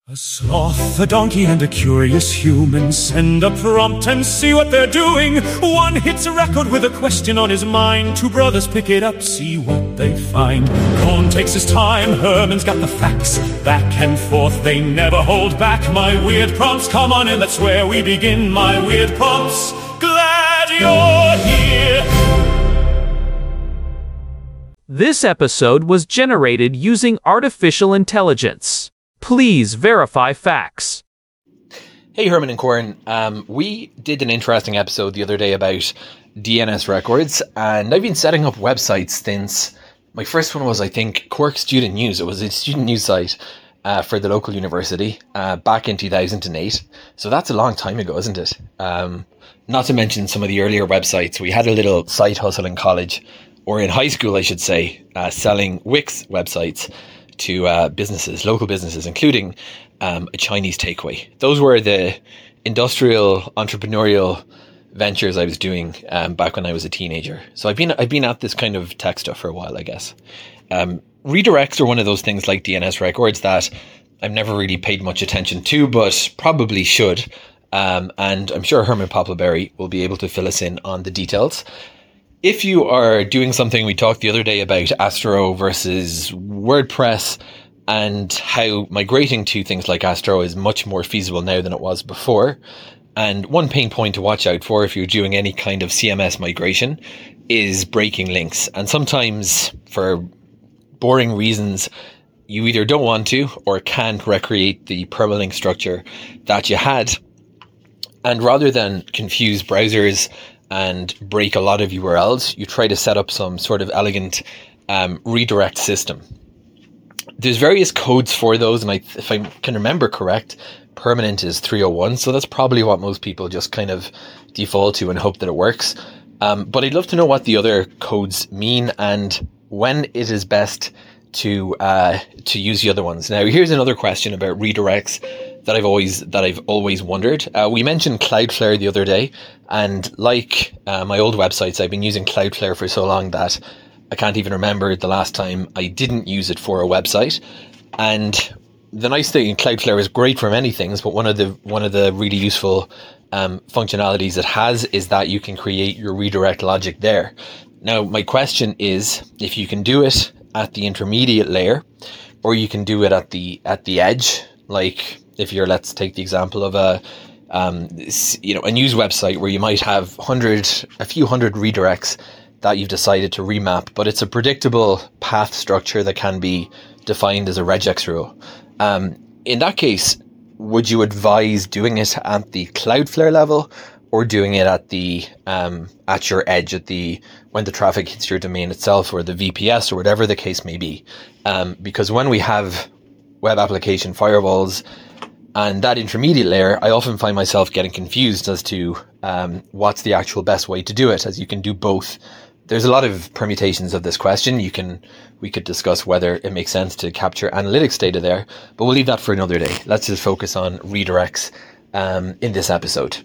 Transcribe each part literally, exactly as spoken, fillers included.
A sloth, a donkey, and a curious human send a prompt and see what they're doing. One hits a record with a question on his mind. Two brothers pick it up, see what they find. Cohn takes his time, Herman's got the facts. Back and forth, they never hold back. My weird prompts, come on in, that's where we begin. My weird prompts, glad you're here. This episode was generated using artificial intelligence. Please verify facts. Hey, Herman and Corin. Um, we did an interesting episode the other day about D N S records, and I've been setting up websites since my first one was, I think, Cork Student News. It was a student news site uh, for the local university uh, back in two thousand eight. So that's a long time ago, isn't it? Um, not to mention some of the earlier websites. We had a little side hustle in college, or in high school, I should say, uh, selling Wix websites to uh, businesses, local businesses, including um, a Chinese takeaway. Those were the industrial, entrepreneurial ventures I was doing um, back when I was a teenager. So I've been I've been at this kind of tech stuff for a while, I guess. Um, redirects are one of those things like D N S records that I've never really paid much attention to, but probably should. Um, and I'm sure Herman Poppleberry will be able to fill us in on the details. If you are doing something, we talked the other day about Astro versus WordPress and how migrating to things like Astro is much more feasible now than it was before. And one pain point to watch out for if you're doing any kind of C M S migration is breaking links. And sometimes for boring reasons, you either don't want to or can't recreate the permalink structure that you had. And rather than confuse browsers and break a lot of U R Ls, you try to set up some sort of elegant um, redirect system. There's various codes for those, and I, if I can remember correct, permanent is three oh one, so that's probably what most people just kind of default to and hope that it works. Um, but I'd love to know what the other codes mean and when it is best to uh, to use the other ones. Now, here's another question about redirects that I've always that I've always wondered. Uh, we mentioned Cloudflare the other day, and like uh, my old websites, I've been using Cloudflare for so long that I can't even remember the last time I didn't use it for a website. And the nice thing in Cloudflare is great for many things, but one of the one of the really useful um, functionalities it has is that you can create your redirect logic there. Now, my question is if you can do it at the intermediate layer, or you can do it at the at the edge, like if you're, let's take the example of a, um, you know, a news website where you might have hundred, a few hundred redirects that you've decided to remap, but it's a predictable path structure that can be defined as a regex rule. Um, in that case, would you advise doing it at the Cloudflare level or doing it at the um, at your edge, at the when the traffic hits your domain itself, or the V P S, or whatever the case may be? Um, because when we have web application firewalls and that intermediate layer, I often find myself getting confused as to um, what's the actual best way to do it, as you can do both. There's a lot of permutations of this question. You can, we could discuss whether it makes sense to capture analytics data there, but we'll leave that for another day. Let's just focus on redirects um, in this episode.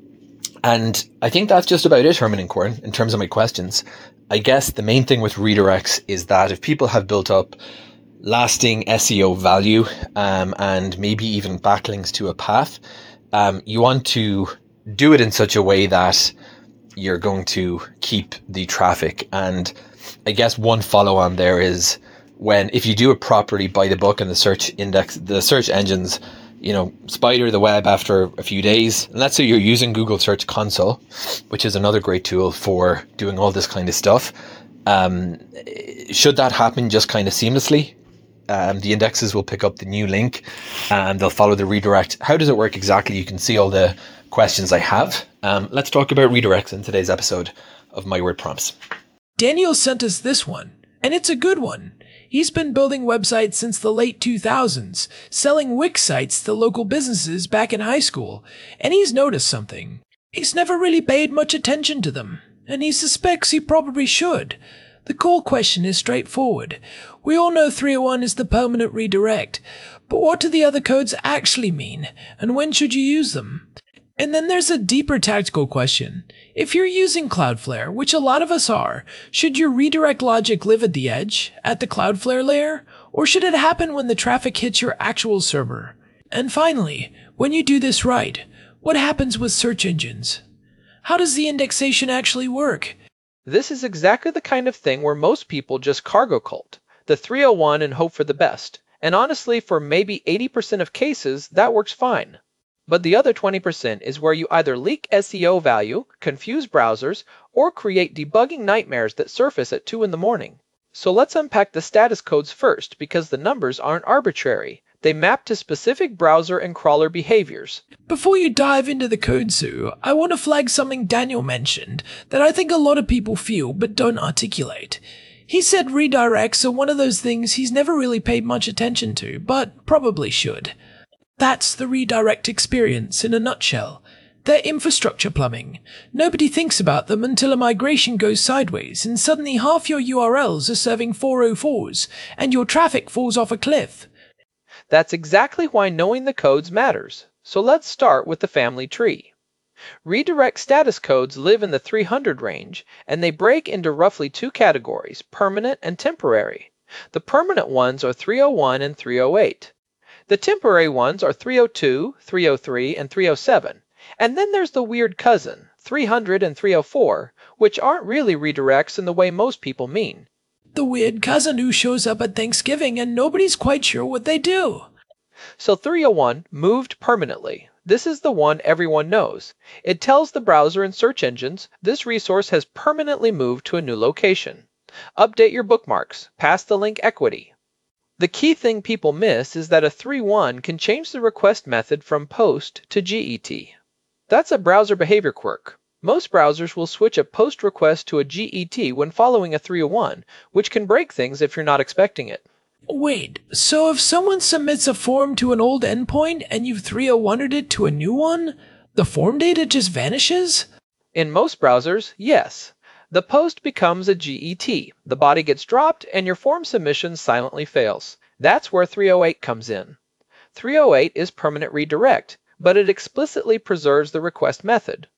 And I think that's just about it, Herman and Corin, in terms of my questions. I guess the main thing with redirects is that if people have built up lasting S E O value um, and maybe even backlinks to a path, um, you want to do it in such a way that you're going to keep the traffic. And I guess one follow on there is when, if you do it properly by the book and the search index, the search engines, you know, spider the web after a few days. And let's say you're using Google Search Console, which is another great tool for doing all this kind of stuff. Um, should that happen just kind of seamlessly, um, the indexes will pick up the new link and they'll follow the redirect. How does it work exactly? You can see all the questions I have. Um, let's talk about redirects in today's episode of My Word Prompts. Daniel sent us this one, and it's a good one. He's been building websites since the late two thousands, selling Wix sites to local businesses back in high school, and he's noticed something. He's never really paid much attention to them, and he suspects he probably should. The core question is straightforward. We all know three oh one is the permanent redirect, but what do the other codes actually mean, and when should you use them? And then there's a deeper tactical question. If you're using Cloudflare, which a lot of us are, should your redirect logic live at the edge, at the Cloudflare layer, or should it happen when the traffic hits your actual server? And finally, when you do this right, what happens with search engines? How does the indexation actually work? This is exactly the kind of thing where most people just cargo cult the three oh one and hope for the best. And honestly, for maybe eighty percent of cases, that works fine. But the other twenty percent is where you either leak S E O value, confuse browsers, or create debugging nightmares that surface at two in the morning. So let's unpack the status codes first, because the numbers aren't arbitrary. They map to specific browser and crawler behaviors. Before you dive into the code, Sue, I want to flag something Daniel mentioned that I think a lot of people feel but don't articulate. He said redirects are one of those things he's never really paid much attention to, but probably should. That's the redirect experience in a nutshell. They're infrastructure plumbing. Nobody thinks about them until a migration goes sideways and suddenly half your U R Ls are serving four oh fours and your traffic falls off a cliff. That's exactly why knowing the codes matters. So let's start with the family tree. Redirect status codes live in the three hundred range, and they break into roughly two categories, permanent and temporary. The permanent ones are three oh one and three oh eight. The temporary ones are three oh two, three oh three, and three oh seven. And then there's the weird cousin, three hundred and three oh four, which aren't really redirects in the way most people mean. The weird cousin who shows up at Thanksgiving and nobody's quite sure what they do. So three oh one moved permanently. This is the one everyone knows. It tells the browser and search engines this resource has permanently moved to a new location. Update your bookmarks, pass the link equity. The key thing people miss is that a three one can change the request method from POST to G E T. That's a browser behavior quirk. Most browsers will switch a POST request to a G E T when following a three oh one, which can break things if you're not expecting it. Wait, so if someone submits a form to an old endpoint and you've three oh one'd it to a new one, the form data just vanishes? In most browsers, yes. The POST becomes a G E T, the body gets dropped, and your form submission silently fails. That's where three oh eight comes in. three oh eight is permanent redirect, but it explicitly preserves the request method.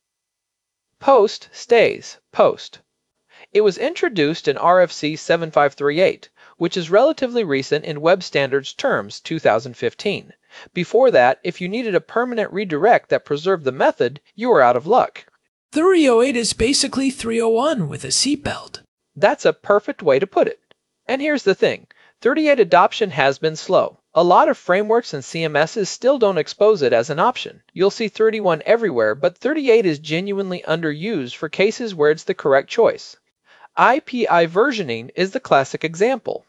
POST stays POST. It was introduced in R F C seven five three eight, which is relatively recent in Web Standards terms, two thousand fifteen. Before that, if you needed a permanent redirect that preserved the method, you were out of luck. three oh eight is basically three oh one with a seatbelt. That's a perfect way to put it. And here's the thing, thirty-eight adoption has been slow. A lot of frameworks and C M Ss still don't expose it as an option. You'll see thirty-one everywhere, but thirty-eight is genuinely underused for cases where it's the correct choice. I P I versioning is the classic example.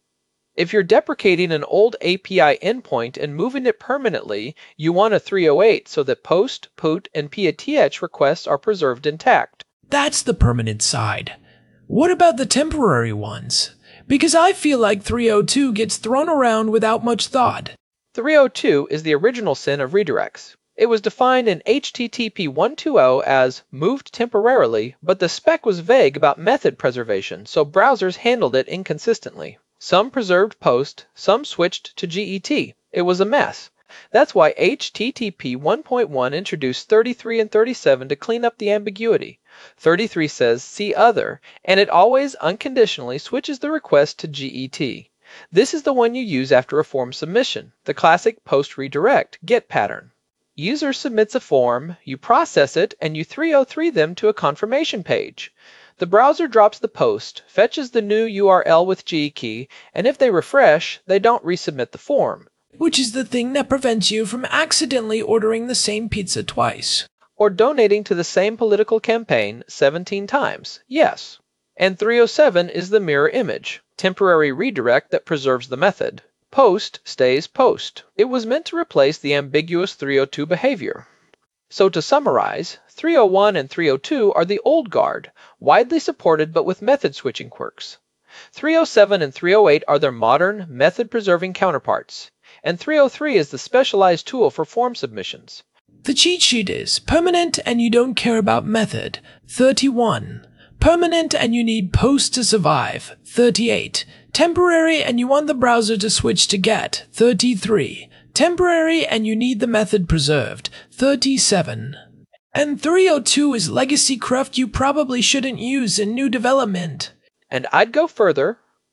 If you're deprecating an old A P I endpoint and moving it permanently, you want a three oh eight so that POST, PUT, and P A T H requests are preserved intact. That's the permanent side. What about the temporary ones? Because I feel like three oh two gets thrown around without much thought. three oh two is the original sin of redirects. It was defined in H T T P one twenty as moved temporarily, but the spec was vague about method preservation, so browsers handled it inconsistently. Some preserved POST, some switched to G E T. It was a mess. That's why H T T P one point one introduced thirty-three and thirty-seven to clean up the ambiguity. thirty-three says see other, and it always unconditionally switches the request to G E T. This is the one you use after a form submission, the classic POST redirect get pattern. User submits a form, you process it, and you three oh three them to a confirmation page. The browser drops the POST, fetches the new U R L with G key, and if they refresh, they don't resubmit the form. Which is the thing that prevents you from accidentally ordering the same pizza twice. Or donating to the same political campaign seventeen times, yes. And three oh seven is the mirror image, temporary redirect that preserves the method. POST stays POST. It was meant to replace the ambiguous three oh two behavior. So to summarize, three oh one and three oh two are the old guard, widely supported but with method switching quirks. three oh seven and three oh eight are their modern, method-preserving counterparts, and three oh three is the specialized tool for form submissions. The cheat sheet is permanent and you don't care about method, thirty-one. Permanent and you need POST to survive, thirty-eight. Temporary and you want the browser to switch to GET, thirty-three. Temporary and you need the method preserved, thirty-seven. And three oh two is legacy cruft you probably shouldn't use in new development. And I'd go further.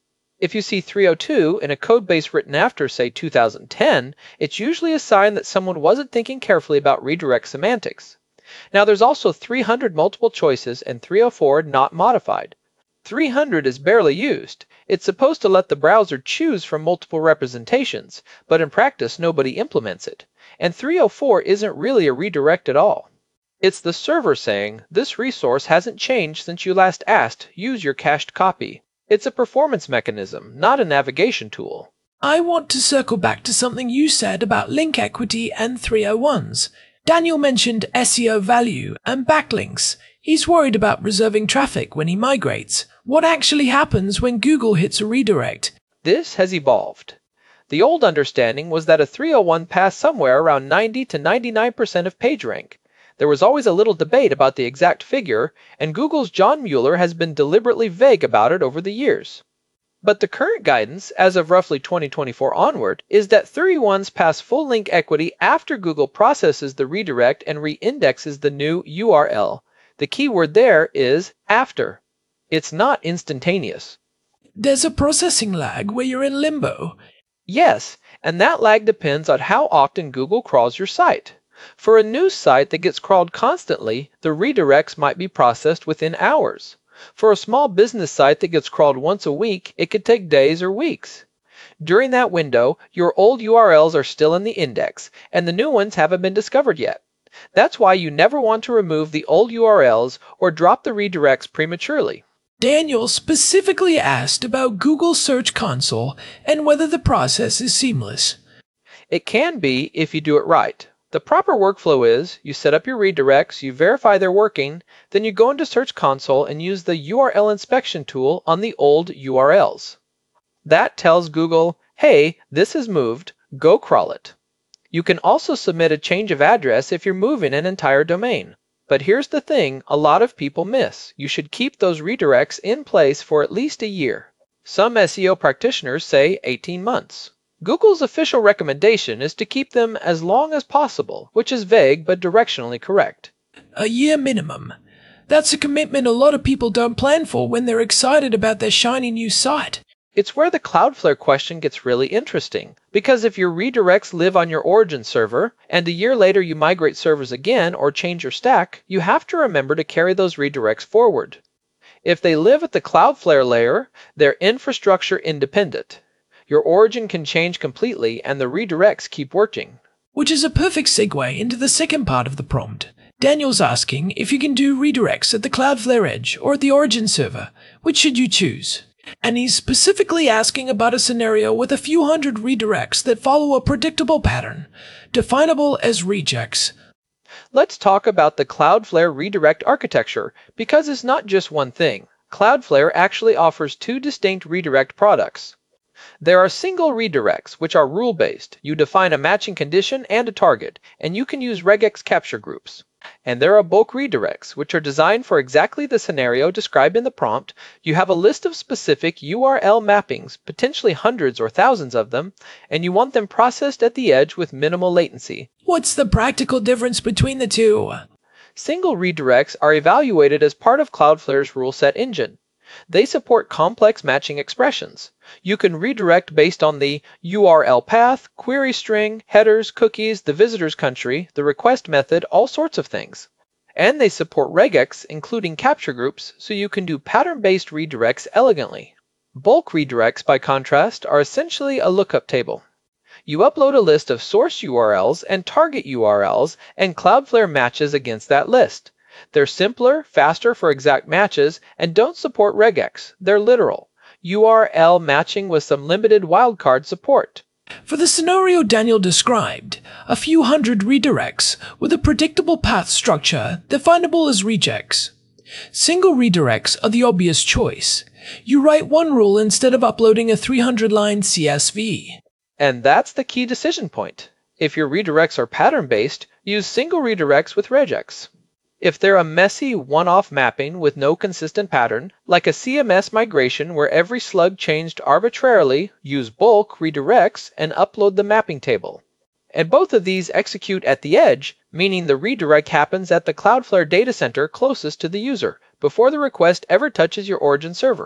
If you see three oh two in a code base written after, say, two thousand ten, it's usually a sign that someone wasn't thinking carefully about redirect semantics. Now there's also three hundred multiple choices and three oh four not modified. three hundred is barely used. It's supposed to let the browser choose from multiple representations, but in practice nobody implements it. And three oh four isn't really a redirect at all. It's the server saying, this resource hasn't changed since you last asked, use your cached copy. It's a performance mechanism, not a navigation tool. I want to circle back to something you said about link equity and three oh ones. Daniel mentioned S E O value and backlinks. He's worried about reserving traffic when he migrates. What actually happens when Google hits a redirect? This has evolved. The old understanding was that a three oh one passed somewhere around ninety to ninety-nine percent of PageRank. There was always a little debate about the exact figure, and Google's John Mueller has been deliberately vague about it over the years. But the current guidance, as of roughly twenty twenty-four onward, is that three oh ones pass full link equity after Google processes the redirect and re-indexes the new U R L. The key word there is after. It's not instantaneous. There's a processing lag where you're in limbo. Yes, and that lag depends on how often Google crawls your site. For a news site that gets crawled constantly, the redirects might be processed within hours. For a small business site that gets crawled once a week, it could take days or weeks. During that window, your old U R Ls are still in the index, and the new ones haven't been discovered yet. That's why you never want to remove the old U R Ls or drop the redirects prematurely. Daniel specifically asked about Google Search Console and whether the process is seamless. It can be if you do it right. The proper workflow is, you set up your redirects, you verify they're working, then you go into Search Console and use the U R L inspection tool on the old U R Ls. That tells Google, hey, this has moved, go crawl it. You can also submit a change of address if you're moving an entire domain. But here's the thing a lot of people miss. You should keep those redirects in place for at least a year. Some S E O practitioners say eighteen months. Google's official recommendation is to keep them as long as possible, which is vague but directionally correct. A year minimum. That's a commitment a lot of people don't plan for when they're excited about their shiny new site. It's where the Cloudflare question gets really interesting, because if your redirects live on your origin server, and a year later you migrate servers again or change your stack, you have to remember to carry those redirects forward. If they live at the Cloudflare layer, they're infrastructure independent. Your origin can change completely and the redirects keep working. Which is a perfect segue into the second part of the prompt. Daniel's asking if you can do redirects at the Cloudflare edge or at the origin server. Which should you choose? And he's specifically asking about a scenario with a few hundred redirects that follow a predictable pattern, definable as rejects. Let's talk about the Cloudflare redirect architecture, because it's not just one thing. Cloudflare actually offers two distinct redirect products. There are single redirects, which are rule-based. You define a matching condition and a target, and you can use regex capture groups. And there are bulk redirects, which are designed for exactly the scenario described in the prompt. You have a list of specific U R L mappings, potentially hundreds or thousands of them, and you want them processed at the edge with minimal latency. What's the practical difference between the two? Single redirects are evaluated as part of Cloudflare's rule set engine. They support complex matching expressions. You can redirect based on the U R L path, query string, headers, cookies, the visitor's country, the request method, all sorts of things. And they support regex, including capture groups, so you can do pattern-based redirects elegantly. Bulk redirects, by contrast, are essentially a lookup table. You upload a list of source U R Ls and target U R Ls, and Cloudflare matches against that list. They're simpler, faster for exact matches, and don't support regex. They're literal. U R L matching with some limited wildcard support. For the scenario Daniel described, a few hundred redirects with a predictable path structure definable as rejects. Single redirects are the obvious choice. You write one rule instead of uploading a three hundred line C S V. And that's the key decision point. If your redirects are pattern-based, use single redirects with regex. If they're a messy, one-off mapping with no consistent pattern, like a C M S migration where every slug changed arbitrarily, use bulk redirects and upload the mapping table. And both of these execute at the edge, meaning the redirect happens at the Cloudflare data center closest to the user, before the request ever touches your origin server.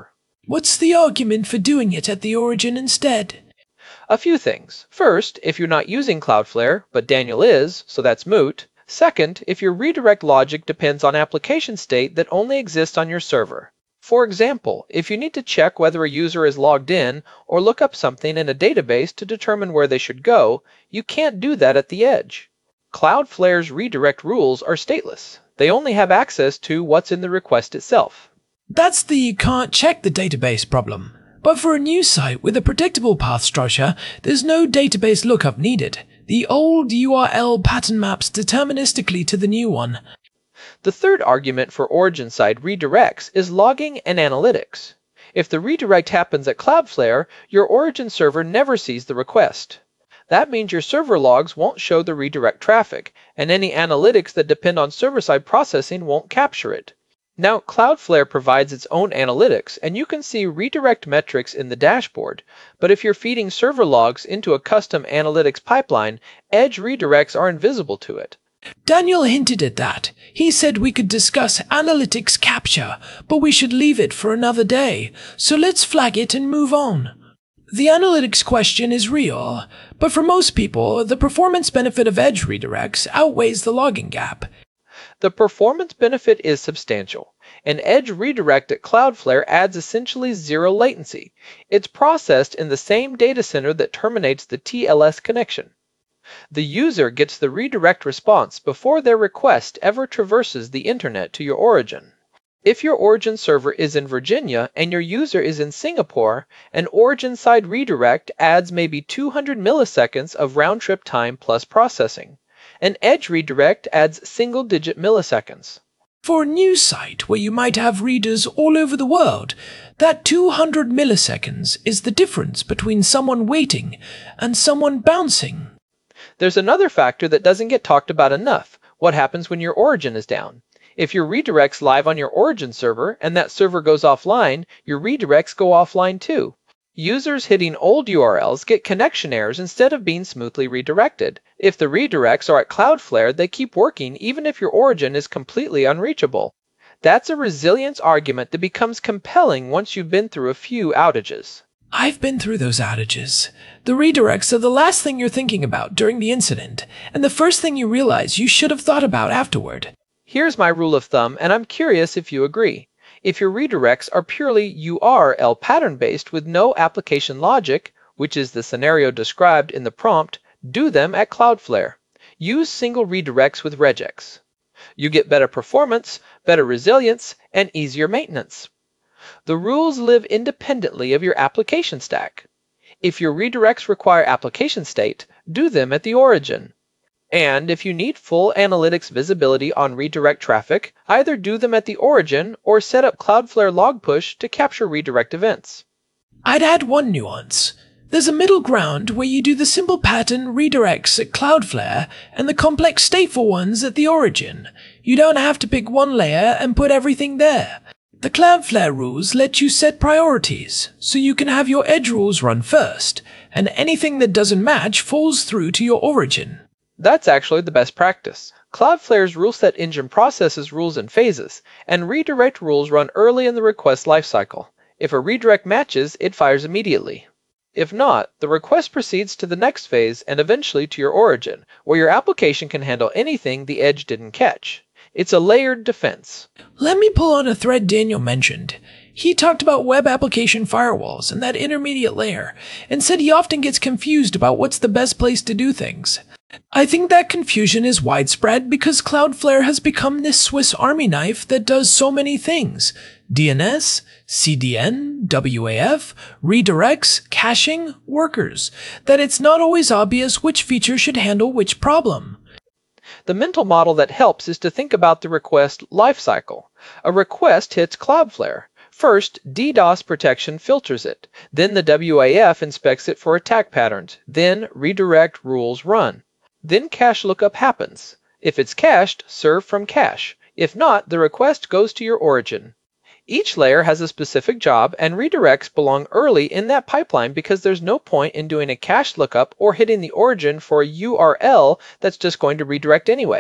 What's the argument for doing it at the origin instead? A few things. First, if you're not using Cloudflare, but Daniel is, so that's moot. Second, if your redirect logic depends on application state that only exists on your server. For example, if you need to check whether a user is logged in or look up something in a database to determine where they should go, you can't do that at the edge. Cloudflare's redirect rules are stateless. They only have access to what's in the request itself. That's the can't check the database problem. But for a new site with a predictable path structure, there's no database lookup needed. The old U R L pattern maps deterministically to the new one. The third argument for origin-side redirects is logging and analytics. If the redirect happens at Cloudflare, your origin server never sees the request. That means your server logs won't show the redirect traffic, and any analytics that depend on server-side processing won't capture it. Now, Cloudflare provides its own analytics, and you can see redirect metrics in the dashboard, but if you're feeding server logs into a custom analytics pipeline, edge redirects are invisible to it. Daniel hinted at that. He said we could discuss analytics capture, but we should leave it for another day, so let's flag it and move on. The analytics question is real, but for most people, the performance benefit of edge redirects outweighs the logging gap. The performance benefit is substantial. An edge redirect at Cloudflare adds essentially zero latency. It's processed in the same data center that terminates the T L S connection. The user gets the redirect response before their request ever traverses the internet to your origin. If your origin server is in Virginia and your user is in Singapore, an origin-side redirect adds maybe two hundred milliseconds of round-trip time plus processing. An edge redirect adds single-digit milliseconds. For a news site where you might have readers all over the world, that two hundred milliseconds is the difference between someone waiting and someone bouncing. There's another factor that doesn't get talked about enough: what happens when your origin is down. If your redirect's live on your origin server and that server goes offline, your redirects go offline too. Users hitting old U R Ls get connection errors instead of being smoothly redirected. If the redirects are at Cloudflare, they keep working even if your origin is completely unreachable. That's a resilience argument that becomes compelling once you've been through a few outages. I've been through those outages. The redirects are the last thing you're thinking about during the incident, and the first thing you realize you should have thought about afterward. Here's my rule of thumb, and I'm curious if you agree. If your redirects are purely U R L pattern-based with no application logic, which is the scenario described in the prompt, do them at Cloudflare. Use single redirects with regex. You get better performance, better resilience, and easier maintenance. The rules live independently of your application stack. If your redirects require application state, do them at the origin. And if you need full analytics visibility on redirect traffic, either do them at the origin or set up Cloudflare log push to capture redirect events. I'd add one nuance. There's a middle ground where you do the simple pattern redirects at Cloudflare and the complex stateful ones at the origin. You don't have to pick one layer and put everything there. The Cloudflare rules let you set priorities, so you can have your edge rules run first, and anything that doesn't match falls through to your origin. That's actually the best practice. Cloudflare's rule set engine processes rules in phases, and redirect rules run early in the request lifecycle. If a redirect matches, it fires immediately. If not, the request proceeds to the next phase and eventually to your origin, where your application can handle anything the edge didn't catch. It's a layered defense. Let me pull on a thread Daniel mentioned. He talked about web application firewalls and that intermediate layer, and said he often gets confused about what's the best place to do things. I think that confusion is widespread because Cloudflare has become this Swiss Army knife that does so many things. D N S, C D N, W A F, redirects, caching, workers, that it's not always obvious which feature should handle which problem. The mental model that helps is to think about the request lifecycle. A request hits Cloudflare. First, DDoS protection filters it. Then the W A F inspects it for attack patterns. Then redirect rules run. Then cache lookup happens. If it's cached, serve from cache. If not, the request goes to your origin. Each layer has a specific job, and redirects belong early in that pipeline because there's no point in doing a cache lookup or hitting the origin for a U R L that's just going to redirect anyway.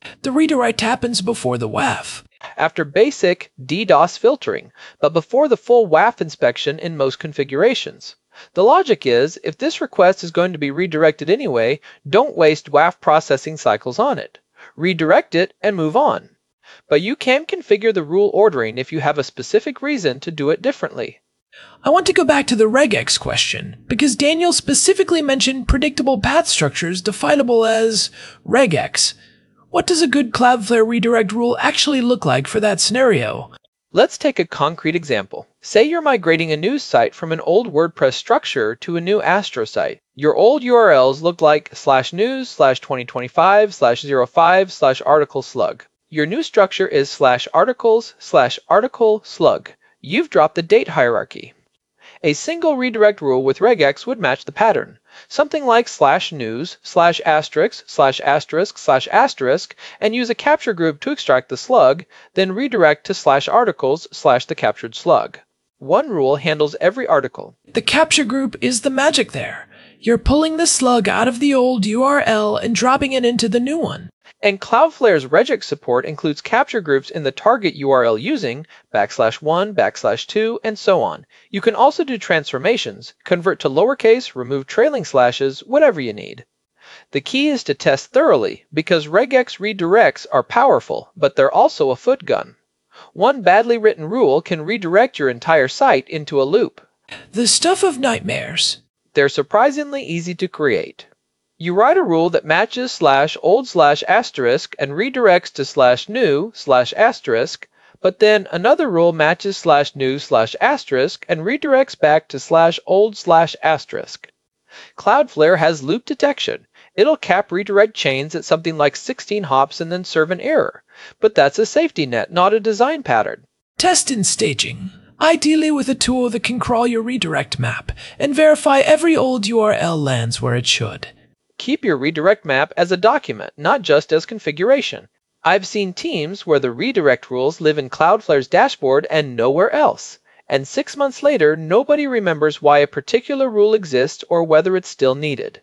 The redirect happens before the W A F. After basic DDoS filtering, but before the full W A F inspection in most configurations. The logic is, if this request is going to be redirected anyway, don't waste W A F processing cycles on it. Redirect it and move on. But you can configure the rule ordering if you have a specific reason to do it differently. I want to go back to the regex question, because Daniel specifically mentioned predictable path structures definable as regex. What does a good Cloudflare redirect rule actually look like for that scenario? Let's take a concrete example. Say you're migrating a news site from an old WordPress structure to a new Astro site. Your old U R Ls look like slash news slash twenty twenty-five slash zero five slash article slug. Your new structure is slash articles slash article slug. You've dropped the date hierarchy. A single redirect rule with regex would match the pattern. Something like slash news slash asterisk slash asterisk slash asterisk and use a capture group to extract the slug, then redirect to slash articles slash the captured slug. One rule handles every article. The capture group is the magic there. You're pulling the slug out of the old U R L and dropping it into the new one. And Cloudflare's regex support includes capture groups in the target U R L using backslash one, backslash two, and so on. You can also do transformations, convert to lowercase, remove trailing slashes, whatever you need. The key is to test thoroughly, because regex redirects are powerful, but they're also a foot gun. One badly written rule can redirect your entire site into a loop. The stuff of nightmares. They're surprisingly easy to create. You write a rule that matches slash old slash asterisk and redirects to slash new slash asterisk, but then another rule matches slash new slash asterisk and redirects back to slash old slash asterisk. Cloudflare has loop detection. It'll cap redirect chains at something like sixteen hops and then serve an error. But that's a safety net, not a design pattern. Test and staging. Ideally with a tool that can crawl your redirect map and verify every old U R L lands where it should. Keep your redirect map as a document, not just as configuration. I've seen teams where the redirect rules live in Cloudflare's dashboard and nowhere else. And six months later, nobody remembers why a particular rule exists or whether it's still needed.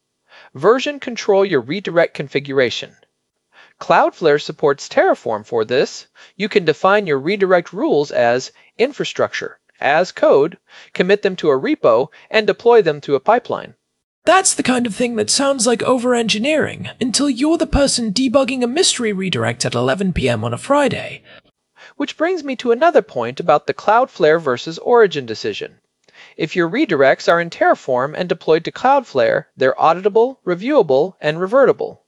Version control your redirect configuration. Cloudflare supports Terraform for this. You can define your redirect rules as infrastructure, as code, commit them to a repo, and deploy them to a pipeline. That's the kind of thing that sounds like over-engineering, until you're the person debugging a mystery redirect at eleven p m on a Friday. Which brings me to another point about the Cloudflare versus Origin decision. If your redirects are in Terraform and deployed to Cloudflare, they're auditable, reviewable, and revertible.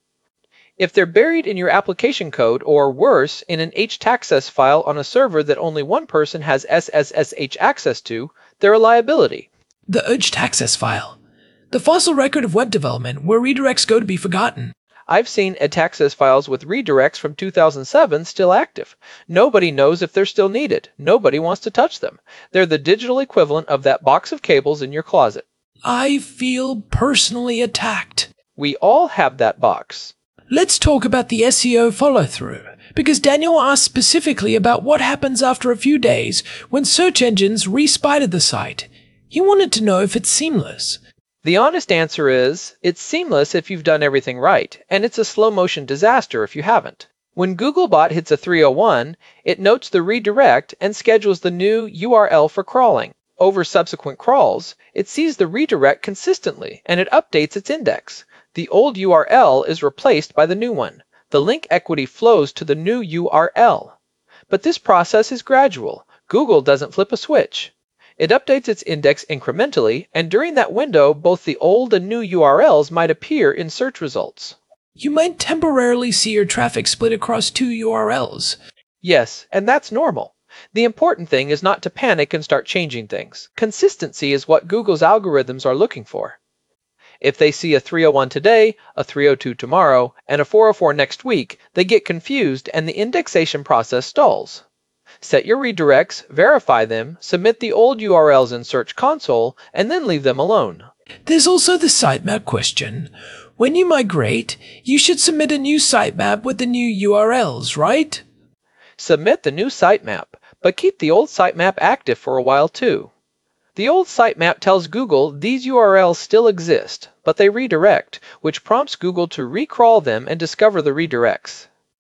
If they're buried in your application code, or worse, in an htaccess file on a server that only one person has S S S H access to, they're a liability. The htaccess file. The fossil record of web development where redirects go to be forgotten. I've seen htaccess files with redirects from two thousand seven still active. Nobody knows if they're still needed. Nobody wants to touch them. They're the digital equivalent of that box of cables in your closet. I feel personally attacked. We all have that box. Let's talk about the S E O follow-through, because Daniel asked specifically about what happens after a few days when search engines re-spider the site. He wanted to know if it's seamless. The honest answer is, it's seamless if you've done everything right, and it's a slow-motion disaster if you haven't. When Googlebot hits a three oh one, it notes the redirect and schedules the new U R L for crawling. Over subsequent crawls, it sees the redirect consistently, and it updates its index. The old U R L is replaced by the new one. The link equity flows to the new U R L. But this process is gradual. Google doesn't flip a switch. It updates its index incrementally, and during that window, both the old and new U R Ls might appear in search results. You might temporarily see your traffic split across two U R Ls. Yes, and that's normal. The important thing is not to panic and start changing things. Consistency is what Google's algorithms are looking for. If they see a three oh one today, a three oh two tomorrow, and a four oh four next week, they get confused and the indexation process stalls. Set your redirects, verify them, submit the old U R Ls in Search Console, and then leave them alone. There's also the sitemap question. When you migrate, you should submit a new sitemap with the new U R Ls, right? Submit the new sitemap, but keep the old sitemap active for a while too. The old sitemap tells Google these U R Ls still exist, but they redirect, which prompts Google to recrawl them and discover the redirects.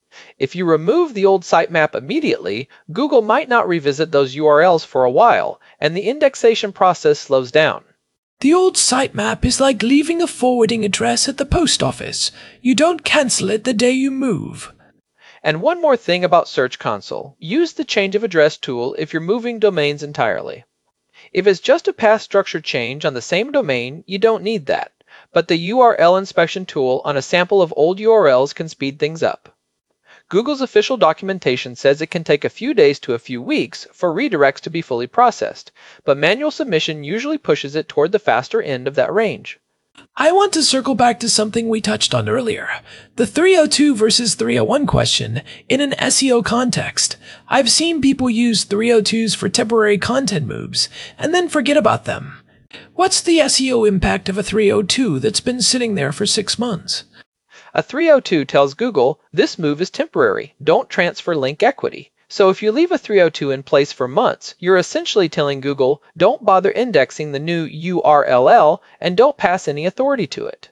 If you remove the old sitemap immediately, Google might not revisit those U R Ls for a while, and the indexation process slows down. The old sitemap is like leaving a forwarding address at the post office. You don't cancel it the day you move. And one more thing about Search Console. Use the change of address tool if you're moving domains entirely. If it's just a path structure change on the same domain, you don't need that. But the U R L inspection tool on a sample of old U R Ls can speed things up. Google's official documentation says it can take a few days to a few weeks for redirects to be fully processed, but manual submission usually pushes it toward the faster end of that range. I want to circle back to something we touched on earlier, the three oh two versus three oh one question in an S E O context. I've seen people use three oh twos for temporary content moves and then forget about them. What's the S E O impact of a three oh two that's been sitting there for six months? A three oh two tells Google, this move is temporary, don't transfer link equity. So if you leave a three oh two in place for months, you're essentially telling Google, don't bother indexing the new U R L and don't pass any authority to it.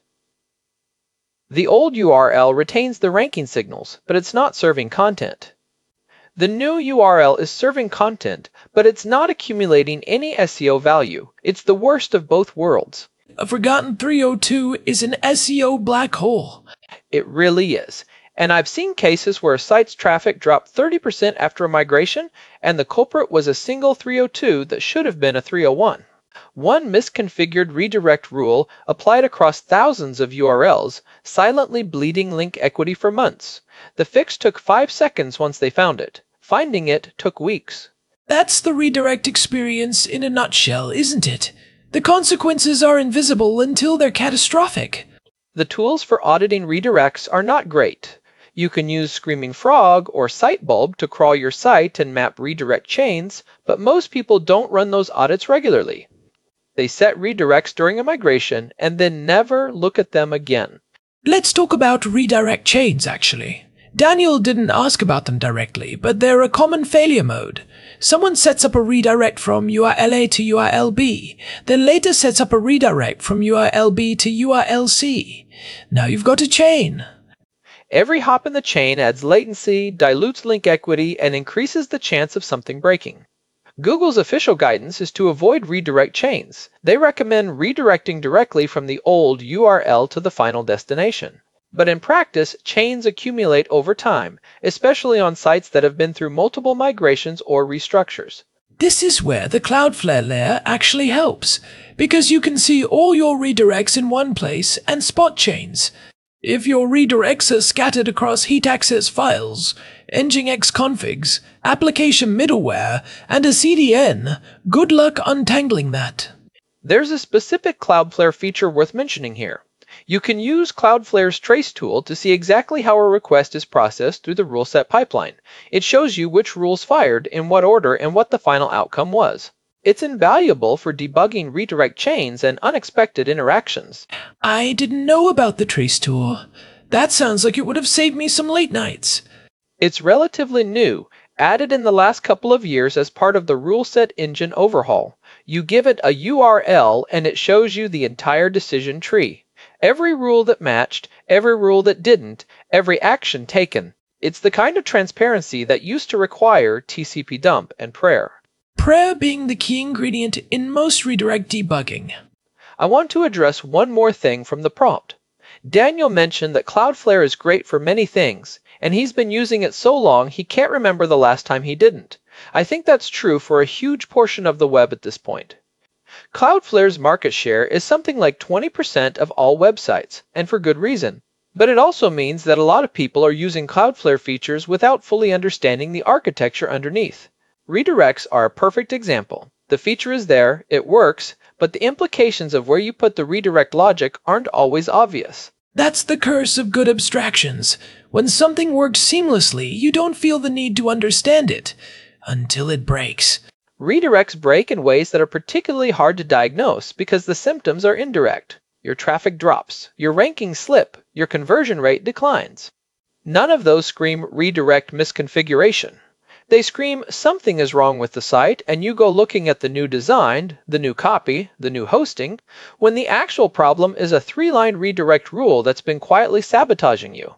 The old U R L retains the ranking signals, but it's not serving content. The new U R L is serving content, but it's not accumulating any S E O value. It's the worst of both worlds. A forgotten three oh two is an S E O black hole. It really is. And I've seen cases where a site's traffic dropped thirty percent after a migration, and the culprit was a single three oh two that should have been a three oh one. One misconfigured redirect rule applied across thousands of U R Ls, silently bleeding link equity for months. The fix took five seconds once they found it. Finding it took weeks. That's the redirect experience in a nutshell, isn't it? The consequences are invisible until they're catastrophic. The tools for auditing redirects are not great. You can use Screaming Frog or Sitebulb to crawl your site and map redirect chains, but most people don't run those audits regularly. They set redirects during a migration and then never look at them again. Let's talk about redirect chains, actually. Daniel didn't ask about them directly, but they're a common failure mode. Someone sets up a redirect from U R L A to U R L B, then later sets up a redirect from U R L B to U R L C. Now you've got a chain. Every hop in the chain adds latency, dilutes link equity, and increases the chance of something breaking. Google's official guidance is to avoid redirect chains. They recommend redirecting directly from the old U R L to the final destination. But in practice, chains accumulate over time, especially on sites that have been through multiple migrations or restructures. This is where the Cloudflare layer actually helps, because you can see all your redirects in one place and spot chains. If your redirects are scattered across heat access files, Nginx configs, application middleware, and a C D N, good luck untangling that. There's a specific Cloudflare feature worth mentioning here. You can use Cloudflare's trace tool to see exactly how a request is processed through the rule set pipeline. It shows you which rules fired, in what order, and what the final outcome was. It's invaluable for debugging redirect chains and unexpected interactions. I didn't know about the trace tool. That sounds like it would have saved me some late nights. It's relatively new, added in the last couple of years as part of the rule set engine overhaul. You give it a U R L and it shows you the entire decision tree. Every rule that matched, every rule that didn't, every action taken. It's the kind of transparency that used to require T C P dump and prayer. Prayer being the key ingredient in most redirect debugging. I want to address one more thing from the prompt. Daniel mentioned that Cloudflare is great for many things, and he's been using it so long he can't remember the last time he didn't. I think that's true for a huge portion of the web at this point. Cloudflare's market share is something like twenty percent of all websites, and for good reason. But it also means that a lot of people are using Cloudflare features without fully understanding the architecture underneath. Redirects are a perfect example. The feature is there, it works, but the implications of where you put the redirect logic aren't always obvious. That's the curse of good abstractions. When something works seamlessly, you don't feel the need to understand it, until it breaks. Redirects break in ways that are particularly hard to diagnose because the symptoms are indirect. Your traffic drops, your rankings slip, your conversion rate declines. None of those scream redirect misconfiguration. They scream something is wrong with the site, and you go looking at the new design, the new copy, the new hosting, when the actual problem is a three-line redirect rule that's been quietly sabotaging you.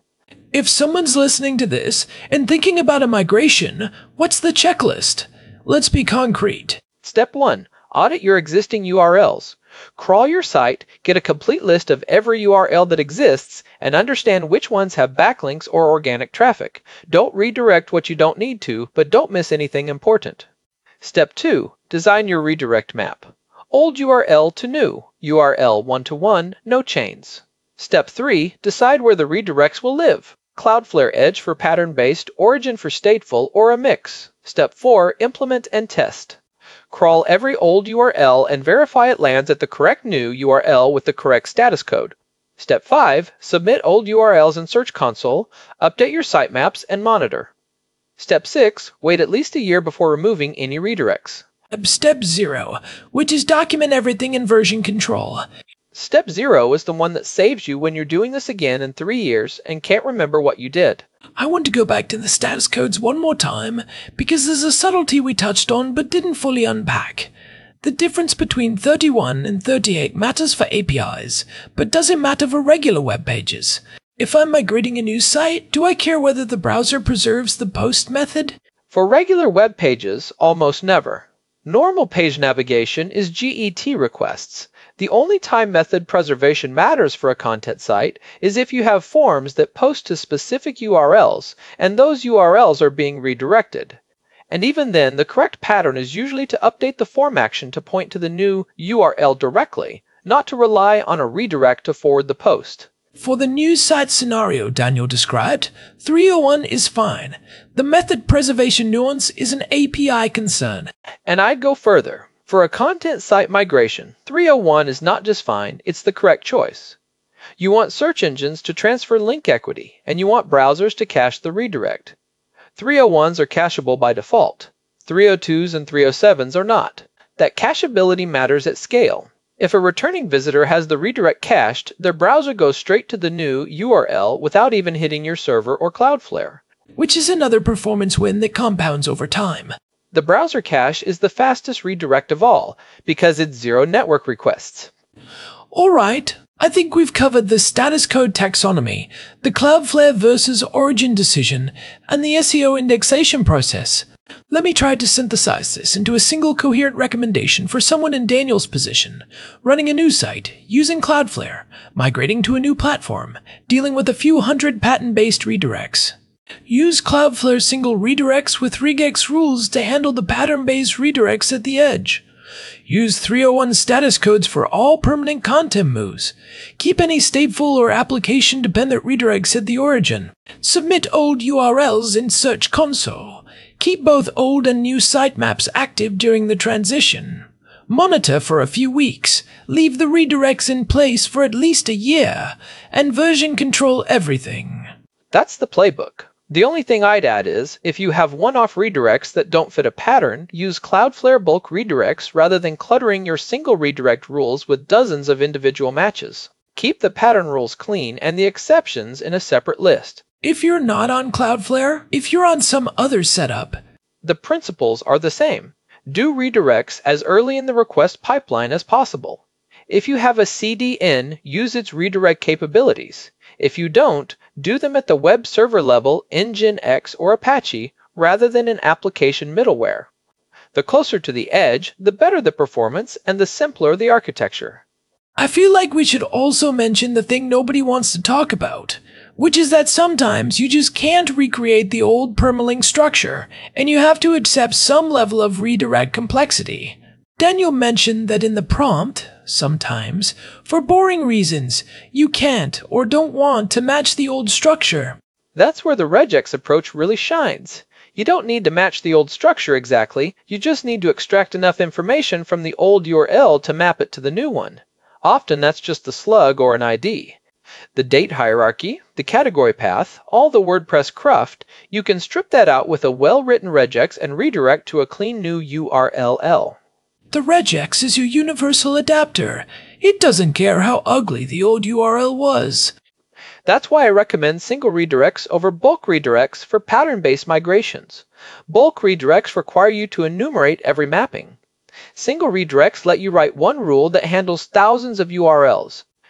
If someone's listening to this and thinking about a migration, what's the checklist? Let's be concrete. Step one. Audit your existing U R Ls. Crawl your site, get a complete list of every U R L that exists, and understand which ones have backlinks or organic traffic. Don't redirect what you don't need to, but don't miss anything important. Step two. Design your redirect map. Old U R L to new, U R L one-to-one, no chains. Step three. Decide where the redirects will live. Cloudflare Edge for pattern-based, Origin for stateful, or a mix. Step four. Implement and test. Crawl every old U R L and verify it lands at the correct new U R L with the correct status code. Step five. Submit old U R Ls in Search Console, update your sitemaps, and monitor. Step six. Wait at least a year before removing any redirects. Step zero, which is document everything in version control. Step zero is the one that saves you when you're doing this again in three years and can't remember what you did. I want to go back to the status codes one more time because there's a subtlety we touched on but didn't fully unpack. The difference between thirty-one and thirty-eight matters for A P Is, but doesn't matter for regular web pages. If I'm migrating a new site, do I care whether the browser preserves the post method? For regular web pages, almost never. Normal page navigation is G E T requests. The only time method preservation matters for a content site is if you have forms that post to specific U R Ls, and those U R Ls are being redirected. And even then, the correct pattern is usually to update the form action to point to the new U R L directly, not to rely on a redirect to forward the post. For the new site scenario Daniel described, three oh one is fine. The method preservation nuance is an A P I concern. And I'd go further. For a content site migration, three oh one is not just fine, it's the correct choice. You want search engines to transfer link equity, and you want browsers to cache the redirect. three oh ones are cacheable by default. three oh twos and three oh sevens are not. That cacheability matters at scale. If a returning visitor has the redirect cached, their browser goes straight to the new U R L without even hitting your server or Cloudflare. Which is another performance win that compounds over time. The browser cache is the fastest redirect of all, because it's zero network requests. Alright, I think we've covered the status code taxonomy, the Cloudflare versus Origin decision, and the S E O indexation process. Let me try to synthesize this into a single coherent recommendation for someone in Daniel's position, running a new site, using Cloudflare, migrating to a new platform, dealing with a few hundred patent-based redirects. Use Cloudflare's single redirects with regex rules to handle the pattern-based redirects at the edge. Use three oh one status codes for all permanent content moves. Keep any stateful or application-dependent redirects at the origin. Submit old U R Ls in Search Console. Keep both old and new sitemaps active during the transition. Monitor for a few weeks. Leave the redirects in place for at least a year. And version control everything. That's the playbook. The only thing I'd add is, if you have one-off redirects that don't fit a pattern, use Cloudflare bulk redirects rather than cluttering your single redirect rules with dozens of individual matches. Keep the pattern rules clean and the exceptions in a separate list. If you're not on Cloudflare, if you're on some other setup, the principles are the same. Do redirects as early in the request pipeline as possible. If you have a C D N, use its redirect capabilities. If you don't, do them at the web server level in Nginx or Apache rather than in application middleware. The closer to the edge, the better the performance and the simpler the architecture. I feel like we should also mention the thing nobody wants to talk about, which is that sometimes you just can't recreate the old permalink structure, and you have to accept some level of redirect complexity. Daniel mentioned that in the prompt, sometimes, for boring reasons, you can't or don't want to match the old structure. That's where the regex approach really shines. You don't need to match the old structure exactly, you just need to extract enough information from the old U R L to map it to the new one. Often that's just a slug or an I D. The date hierarchy, the category path, all the WordPress cruft, you can strip that out with a well-written regex and redirect to a clean new U R L. The regex is your universal adapter. It doesn't care how ugly the old U R L was. That's why I recommend single redirects over bulk redirects for pattern-based migrations. Bulk redirects require you to enumerate every mapping. Single redirects let you write one rule that handles thousands of U R Ls.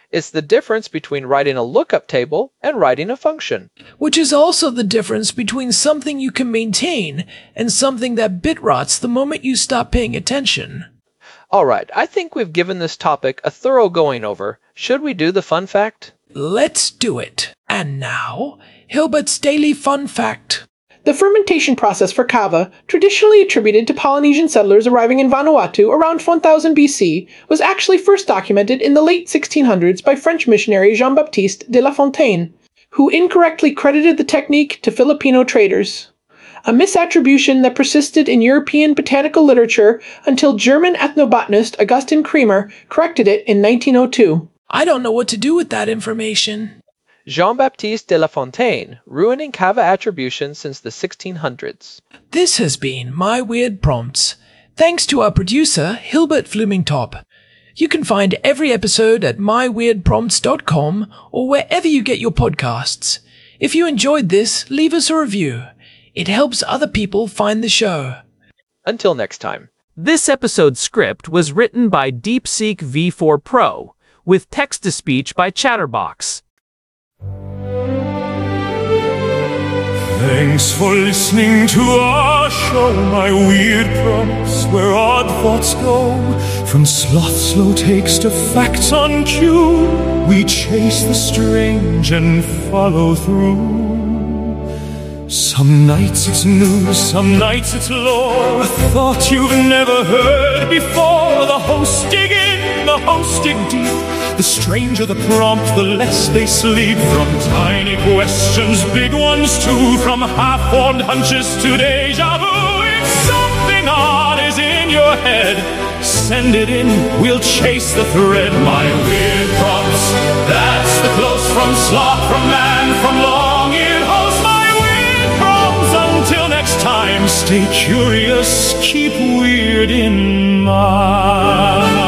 It's the difference between writing a lookup table and writing a function. Which is also the difference between something you can maintain and something that bit rots the moment you stop paying attention. Alright, I think we've given this topic a thorough going over. Should we do the fun fact? Let's do it. And now, Hilbert's Daily Fun Fact. The fermentation process for kava, traditionally attributed to Polynesian settlers arriving in Vanuatu around one thousand B C, was actually first documented in the late sixteen hundreds by French missionary Jean-Baptiste de La Fontaine, who incorrectly credited the technique to Filipino traders. A misattribution that persisted in European botanical literature until German ethnobotanist Augustin Kremer corrected it in nineteen oh two. I don't know what to do with that information. Jean-Baptiste de La Fontaine, ruining kava attribution since the sixteen hundreds. This has been My Weird Prompts. Thanks to our producer, Hilbert Flumingtop. You can find every episode at my weird prompts dot com or wherever you get your podcasts. If you enjoyed this, leave us a review. It helps other people find the show. Until next time. This episode's script was written by DeepSeek V four Pro, with text-to-speech by Chatterbox. Thanks for listening to our show, My Weird Prompts, where odd thoughts go. From sloth slow takes to facts on cue, we chase the strange and follow through. Some nights it's news, some nights it's lore, a thought you've never heard before. The hosts dig in, the hosts dig deep. The stranger the prompt, the less they sleep. From tiny questions, big ones too, from half-formed hunches to deja vu. If something odd is in your head, send it in, we'll chase the thread. My Weird Prompts, that's the close from sloth, from man, from long-eared host. My Weird Prompts, until next time, stay curious, keep weird in mind.